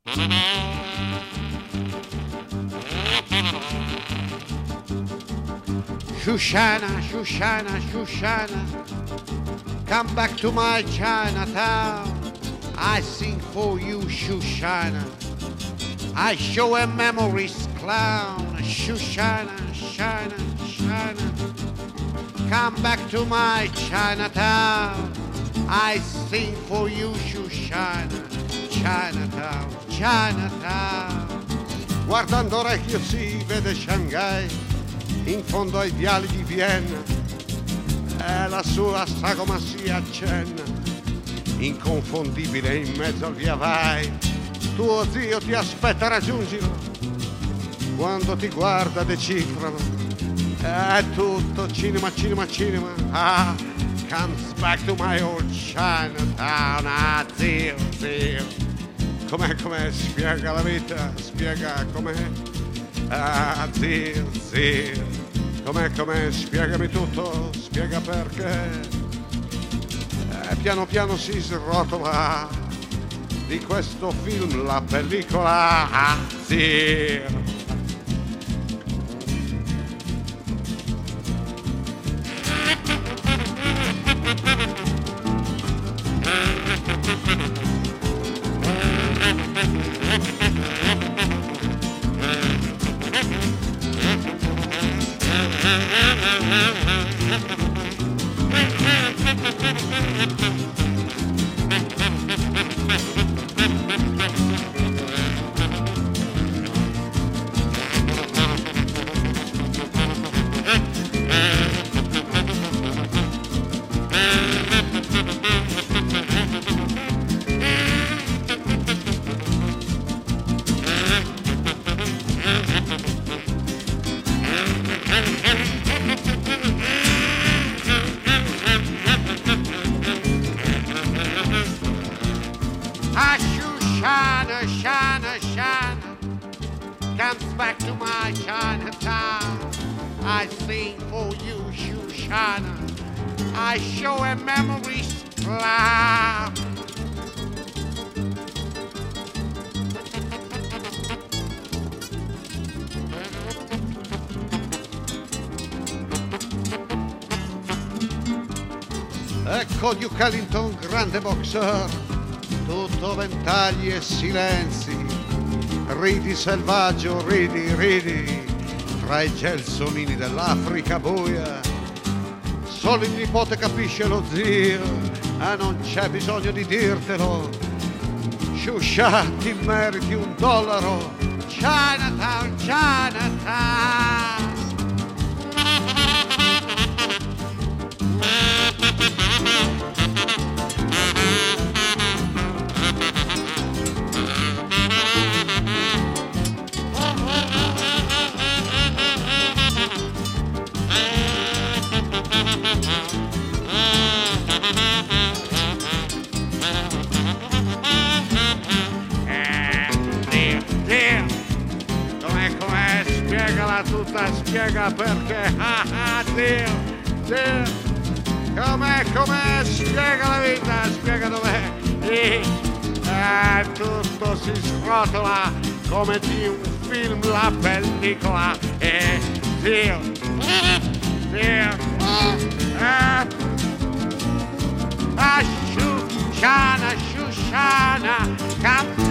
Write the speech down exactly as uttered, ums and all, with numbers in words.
Shoshana, Shoshana, Shoshana, come back to my Chinatown. I sing for you, Shoshana. I show a memories clown. Shoshana, Shana, Shana, come back to my Chinatown. I sing for you, Shoshana. Chinatown, Chinatown. Guardando orecchio si vede Shanghai in fondo ai viali di Vienna, e la sua sagoma si accenna, inconfondibile in mezzo al via vai. Tuo zio ti aspetta, raggiungilo, quando ti guarda decifralo, è tutto cinema, cinema, cinema. Ah, comes back to my old Chinatown. Ah, zio, zio, com'è, com'è, spiega la vita, spiega com'è. Ah, zio, zio, com'è, com'è, spiegami tutto, spiega perché. Eh, piano piano si srotola di questo film la pellicola. Ah, zio. Shana, Shana, Shana, comes back to my Chinatown. I sing for you, Shoshana. I show a memories cloud. Ecco Duke Ellington, grande boxer, tutto ventagli e silenzi, ridi selvaggio, ridi, ridi, tra i gelsomini dell'Africa buia. Solo il nipote capisce lo zio, ah non c'è bisogno di dirtelo, Shusha ti meriti un dollaro, Chinatown, Chinatown. Spiegala tutta, spiega perché, ah ah, Dio, Dio, com'è, com'è, spiega la vita, spiega dov'è, e eh, tutto si srotola come di un film, la pellicola, e Dio, Dio, eh, ah, Shoshana, Shoshana, come